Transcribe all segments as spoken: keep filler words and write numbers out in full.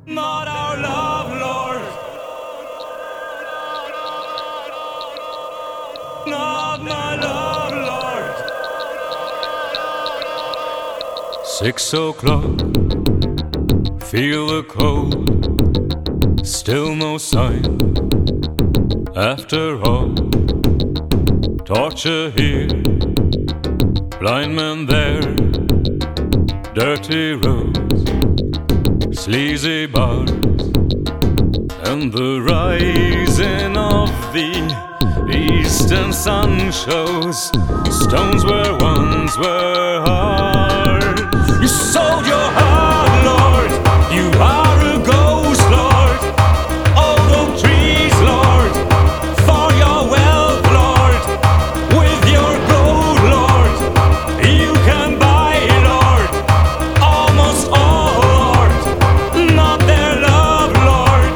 Not our love, Lord. Not my love, Lord. Six o'clock, feel the cold, still no sign. After all, torture here, blind men there, dirty roads, sleazy bars, and the rising of the eastern sun shows stones where once were hard. You sold your heart, Lord. You are a ghost, Lord. Old oak trees, Lord, for your wealth, Lord. With your gold, Lord, you can buy, Lord, almost all, Lord. Not their love, Lord.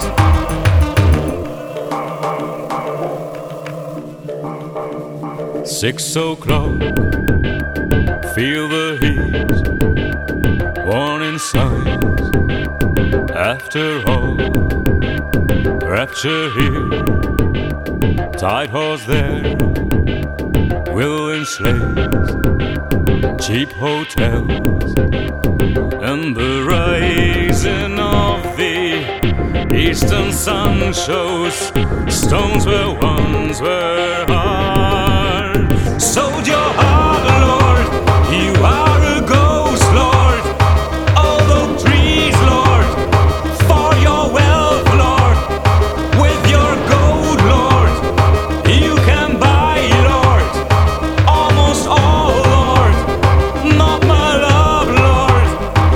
Six o'clock, feel the heat, warning signs. After all, rapture here, tide horse there, willing slaves, cheap hotels, and the rising of the eastern sun shows stones where once were hard. Sold your heart, Lord. You are a ghost, Lord. Old oak trees, Lord, for your wealth, Lord. With your gold, Lord, you can buy, Lord, almost all, Lord. Not my love, Lord.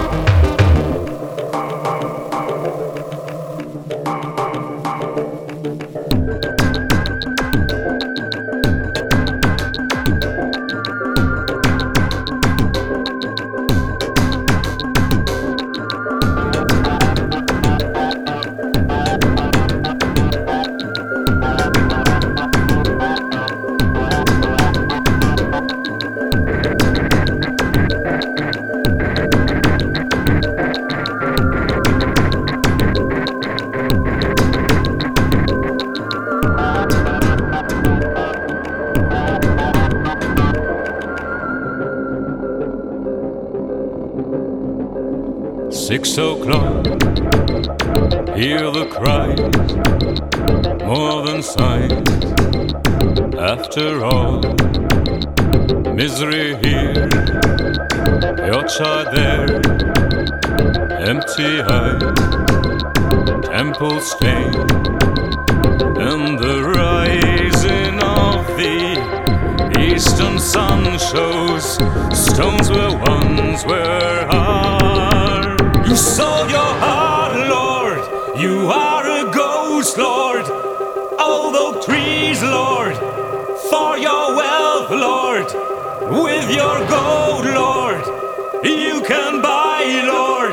Six o'clock, hear the cries, more than signs. After all, misery here, your child there, empty eyes, temple stained, and the rising of the eastern sun shows stones where once were hard. You sold your heart, Lord. You are a ghost, Lord. Old oak trees, Lord, for your wealth, Lord. With your gold, Lord, you can buy, Lord,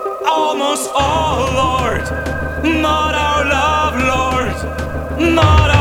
almost all, Lord. Not our love, Lord. Not our